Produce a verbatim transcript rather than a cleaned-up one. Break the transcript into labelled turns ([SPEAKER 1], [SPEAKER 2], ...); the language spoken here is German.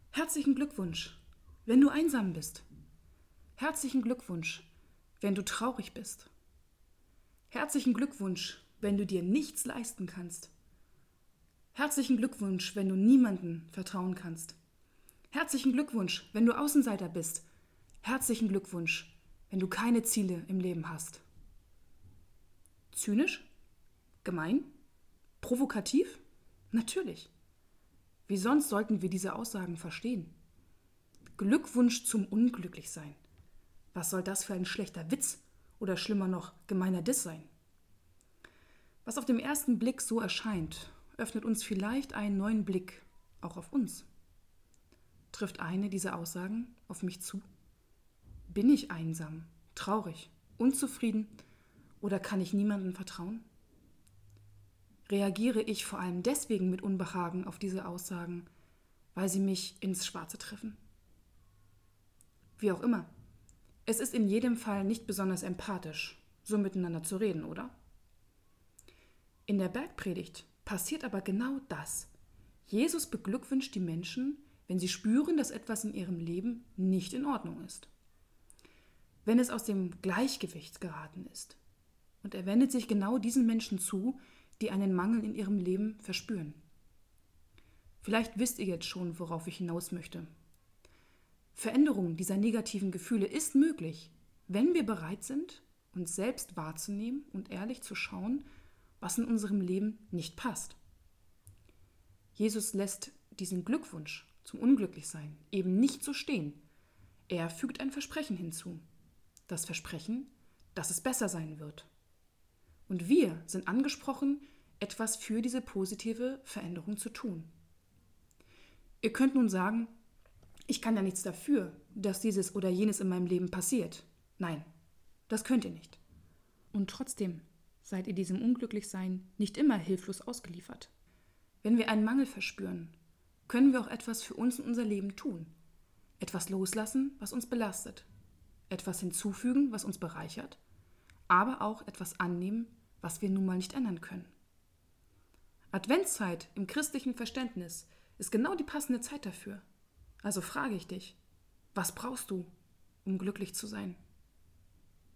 [SPEAKER 1] Herzlichen Glückwunsch, wenn du einsam bist. Herzlichen Glückwunsch, wenn du traurig bist. Herzlichen Glückwunsch, wenn du dir nichts leisten kannst. Herzlichen Glückwunsch, wenn du niemandem vertrauen kannst. Herzlichen Glückwunsch, wenn du Außenseiter bist. Herzlichen Glückwunsch, wenn du keine Ziele im Leben hast. Zynisch? Gemein? Provokativ? Natürlich. Wie sonst sollten wir diese Aussagen verstehen? Glückwunsch zum Unglücklichsein. Was soll das für ein schlechter Witz oder schlimmer noch gemeiner Diss sein? Was auf dem ersten Blick so erscheint, öffnet uns vielleicht einen neuen Blick auch auf uns. Trifft eine dieser Aussagen auf mich zu? Bin ich einsam, traurig, unzufrieden oder kann ich niemandem vertrauen? Reagiere ich vor allem deswegen mit Unbehagen auf diese Aussagen, weil sie mich ins Schwarze treffen? Wie auch immer, es ist in jedem Fall nicht besonders empathisch, so miteinander zu reden, oder? In der Bergpredigt passiert aber genau das. Jesus beglückwünscht die Menschen, wenn sie spüren, dass etwas in ihrem Leben nicht in Ordnung ist. Wenn es aus dem Gleichgewicht geraten ist. Und er wendet sich genau diesen Menschen zu, die einen Mangel in ihrem Leben verspüren. Vielleicht wisst ihr jetzt schon, worauf ich hinaus möchte. Veränderung dieser negativen Gefühle ist möglich, wenn wir bereit sind, uns selbst wahrzunehmen und ehrlich zu schauen, was in unserem Leben nicht passt. Jesus lässt diesen Glückwunsch zum Unglücklichsein eben nicht so stehen. Er fügt ein Versprechen hinzu. Das Versprechen, dass es besser sein wird. Und wir sind angesprochen, etwas für diese positive Veränderung zu tun. Ihr könnt nun sagen, ich kann ja nichts dafür, dass dieses oder jenes in meinem Leben passiert. Nein, das könnt ihr nicht. Und trotzdem seid ihr diesem Unglücklichsein nicht immer hilflos ausgeliefert. Wenn wir einen Mangel verspüren, können wir auch etwas für uns in unser Leben tun. Etwas loslassen, was uns belastet. Etwas hinzufügen, was uns bereichert. Aber auch etwas annehmen, was wir nun mal nicht ändern können. Adventszeit im christlichen Verständnis ist genau die passende Zeit dafür. Also frage ich dich, was brauchst du, um glücklich zu sein?